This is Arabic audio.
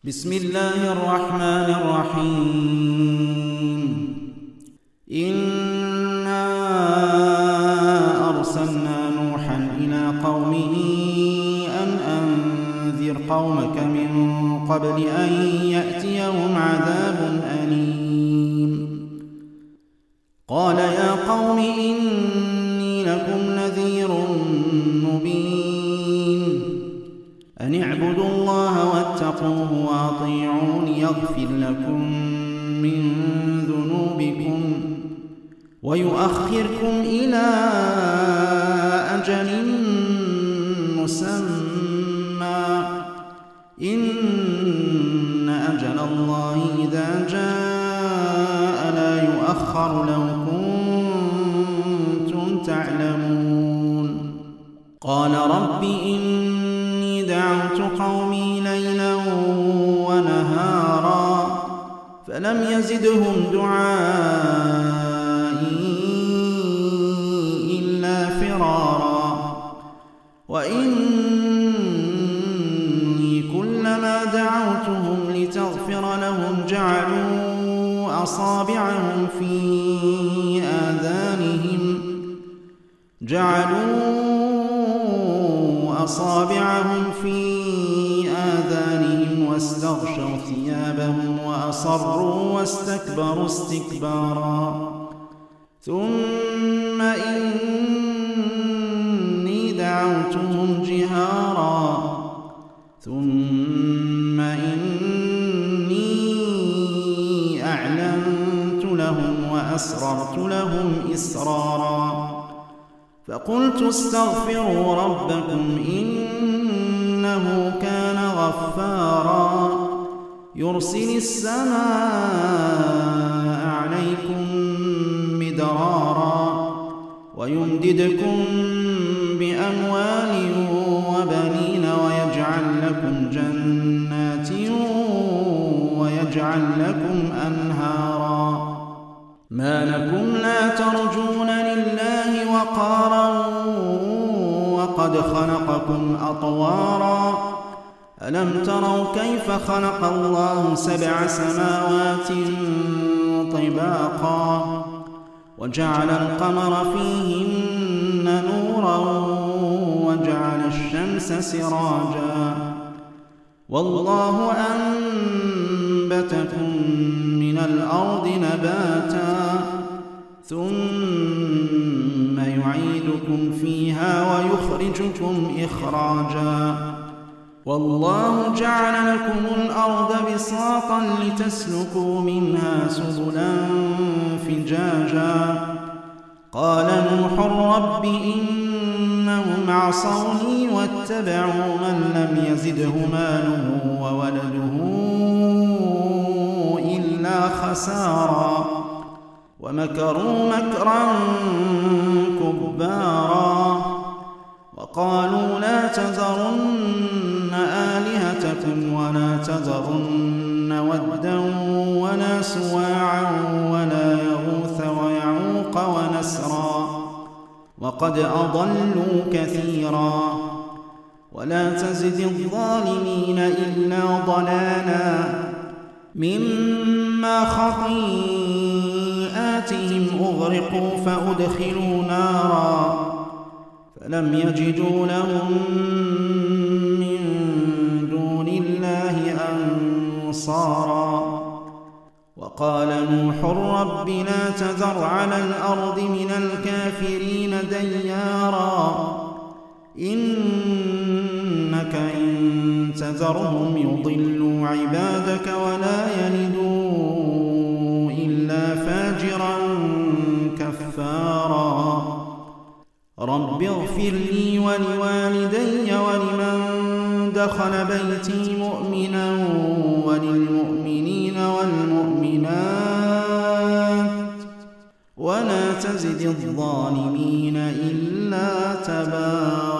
بسم الله الرحمن الرحيم. إنا أرسلنا نوحا إلى قومه أن أنذر قومك من قبل أن يأتيهم عذاب أليم. قال يا قوم إني لكم نذير مبين أن اعبدوا الله واتقوه وأطيعون يغفر لكم من ذنوبكم ويؤخركم إلى أجل مسمى إن أجل الله إذا جاء لا يؤخر لو كنتم تعلمون. قال رب إني دعوت قومي ليلا ونهارا فلم يزدهم دعائي إلا فرارا وإني كلما دعوتهم لتغفر لهم جعلوا أصابعهم في آذانهم واستغشوا ثيابهم وأصروا واستكبروا استكبارا ثم إني دعوتهم جهارا ثم إني أعلنت لهم وأسررت لهم إسرارا فقلت استغفروا ربكم إنه كان غفارا يرسل السماء عليكم مدرارا ويمددكم بأموال وبنين ويجعل لكم جنات ويجعل لكم أنهارا ما لكم لا ترجون لله وقارا وقد خلقكم أطوارا ألم تروا كيف خلق الله 7 سماوات طباقا وجعل القمر فيهن نورا وجعل الشمس سراجا والله أنبتكم من الأرض نباتا ثم يعيدكم فيها ويخرجكم إخراجا والله جعل لكم الأرض بساطا لتسلكوا منها سبلا فجاجا قال نوح رب إنهم عصوني واتبعوا من لم يزده ماله وولده إلا خسارا ومكروا مكرا كبارا وقالوا لا تذرن آلهتكم ولا تذرن ودا ولا سواعا ولا يغوث ويعوق ونسرا وقد أضلوا كثيرا ولا تزد الظالمين إلا ضلالا مما خطيئاتهم أغرقوا فأدخلوا نارا فلم يجدوا لهم من دون الله أنصارا وقال نوح رب لا تذر على الأرض من الكافرين ديارا إنك إن تذرهم يضلوا عبادك ولا يلدوا إلا فاجرا كفارا رب اغفر لي ولوالدي ولمن دخل بيتي مؤمنا وللمؤمنين والمؤمنات ولا تزد الظالمين إلا تبارا.